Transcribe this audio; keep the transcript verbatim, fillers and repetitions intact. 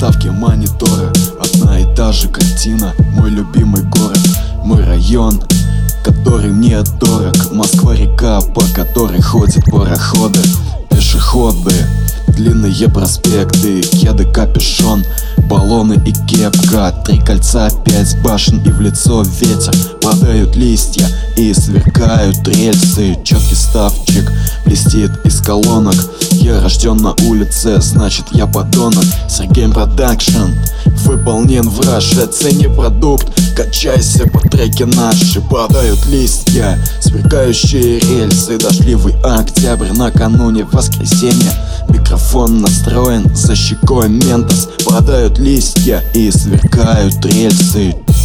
приставки монитора. Одна и та же картина, мой любимый город, мой район, который мне дорог. Москва-река, по которой ходят пароходы, пешеходы, длинные проспекты, кеды, капюшон, баллоны и кепка. Три кольца, пять башен и в лицо ветер. Падают листья и сверкают рельсы. Четкий ставчик блестит из колонок. Я рожден на улице, значит я подонок. Сергей Продакшн выполнен в раше. Цени продукт, качайся по треке наши. Падают листья, сверкающие рельсы. Дождливый октябрь накануне воскресенья. Микрофон настроен за щекой ментос. Падают листья и сверкают рельсы.